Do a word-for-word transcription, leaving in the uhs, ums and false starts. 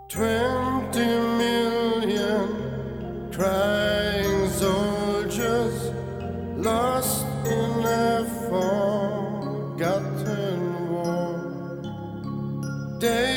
Twenty million crying soldiers lost in a forgotten war. They